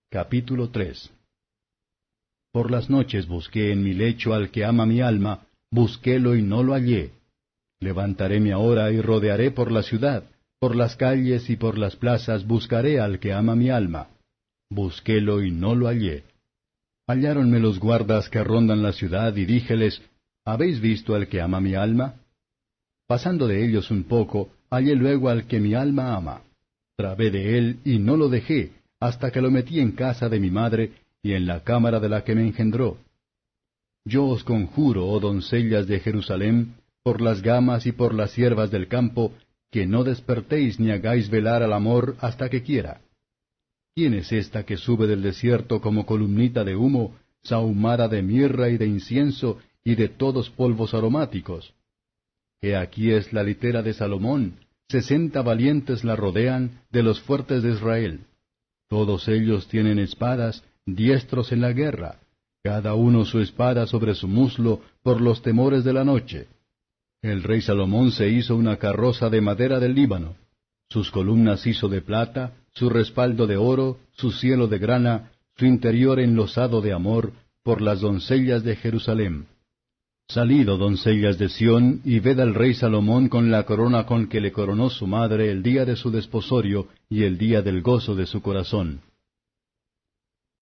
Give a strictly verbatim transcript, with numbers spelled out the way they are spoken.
Capítulo tres. Por las noches busqué en mi lecho al que ama mi alma, busquélo y no lo hallé. Levantaréme ahora y rodearé por la ciudad, por las calles y por las plazas buscaré al que ama mi alma. Busquélo y no lo hallé. Halláronme los guardas que rondan la ciudad, y díjeles, ¿habéis visto al que ama mi alma? Pasando de ellos un poco, hallé luego al que mi alma ama. Trabé de él y no lo dejé, hasta que lo metí en casa de mi madre, y en la cámara de la que me engendró. Yo os conjuro, oh doncellas de Jerusalén, por las gamas y por las ciervas del campo, que no despertéis ni hagáis velar al amor hasta que quiera. ¿Quién es esta que sube del desierto como columnita de humo, sahumada de mirra y de incienso y de todos polvos aromáticos? He aquí es la litera de Salomón, sesenta valientes la rodean, de los fuertes de Israel. Todos ellos tienen espadas, diestros en la guerra, cada uno su espada sobre su muslo, por los temores de la noche. El rey Salomón se hizo una carroza de madera del Líbano. Sus columnas hizo de plata, su respaldo de oro, su cielo de grana, su interior enlosado de amor, por las doncellas de Jerusalén. Salid, oh doncellas de Sión, y ved al rey Salomón con la corona con que le coronó su madre el día de su desposorio y el día del gozo de su corazón.